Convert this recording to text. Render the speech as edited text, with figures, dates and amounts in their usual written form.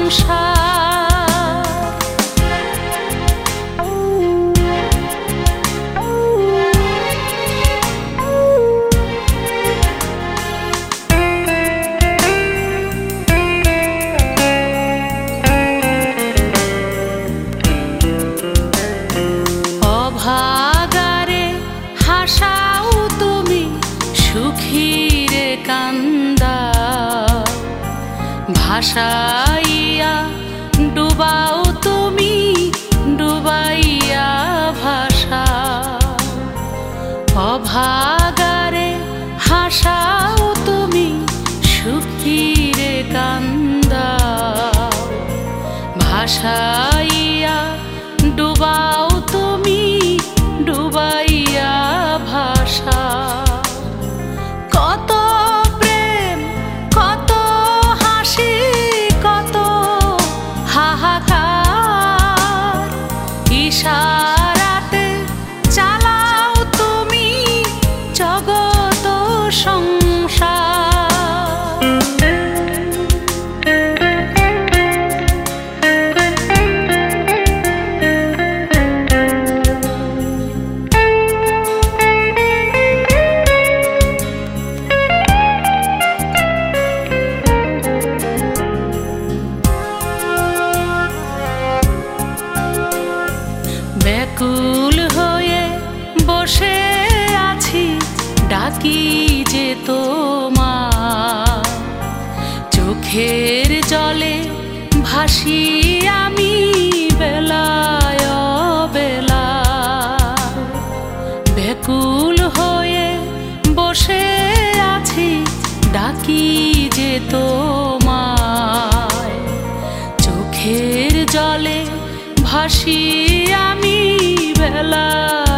অভাগারে হাসাও তুমি, সুখীরে কান্দা ভাসাইয়া ডুবাও তুমি, ডুবাইয়া ভাসা। অভাগারে হাসাও তুমি, সুখীরে কান্দা ভাসাইয়া ডুবাও তুমি, ডুবাইয়া ভাসা। কত প্রেম, কত হাসি, কত হাহাকার, ইশারাতে চালাও তুমি জগত সংসার। ব্যাকুল হয়ে বসে আছি, ডাকি যে তোমার। চোখের জলে ভাসি আমি বেলায় বেলা। ব্যাকুল হয়ে বসে আছি, ডাকি যে তোমায়। চোখের জলে ভাসি আমি বেলা।